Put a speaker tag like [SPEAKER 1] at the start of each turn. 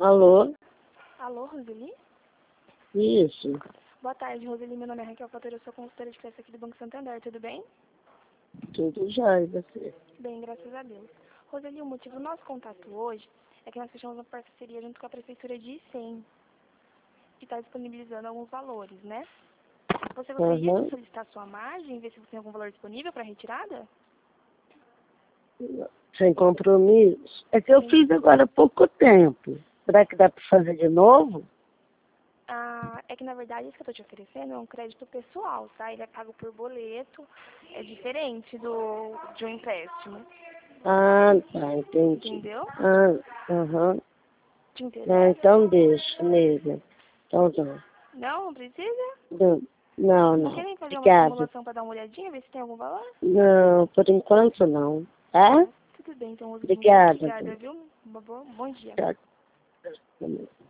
[SPEAKER 1] Alô?
[SPEAKER 2] Alô, Roseli?
[SPEAKER 1] Isso.
[SPEAKER 2] Boa tarde, Roseli. Meu nome é Raquel Fator, eu sou consultora de crédito aqui do Banco Santander, tudo bem?
[SPEAKER 1] Tudo já, e você?
[SPEAKER 2] Bem, graças a Deus. Roseli, o motivo do nosso contato hoje é que nós fechamos uma parceria junto com a Prefeitura de Icém, que está disponibilizando alguns valores, né? Você gostaria de solicitar sua margem e ver se você tem algum valor disponível para retirada?
[SPEAKER 1] Sem compromisso. É que eu
[SPEAKER 2] Sim.
[SPEAKER 1] fiz agora há pouco tempo. Será que dá para fazer de novo?
[SPEAKER 2] É que, na verdade, isso que eu estou te oferecendo é um crédito pessoal, tá? Ele é pago por boleto, é diferente de um empréstimo.
[SPEAKER 1] Ah, tá, entendi.
[SPEAKER 2] Entendeu?
[SPEAKER 1] Aham.
[SPEAKER 2] Te
[SPEAKER 1] Ah,
[SPEAKER 2] interessa?
[SPEAKER 1] então deixa, nega. Então não.
[SPEAKER 2] Não, não precisa?
[SPEAKER 1] Não, não.
[SPEAKER 2] Não
[SPEAKER 1] Não.
[SPEAKER 2] querem fazer uma
[SPEAKER 1] Obrigada.
[SPEAKER 2] simulação para dar uma olhadinha, ver se tem algum valor?
[SPEAKER 1] Não, por enquanto não. Tá?
[SPEAKER 2] Ah, tudo bem, então, Roseli. Muito
[SPEAKER 1] Obrigada.
[SPEAKER 2] obrigada, viu? Bom dia.
[SPEAKER 1] Tchau.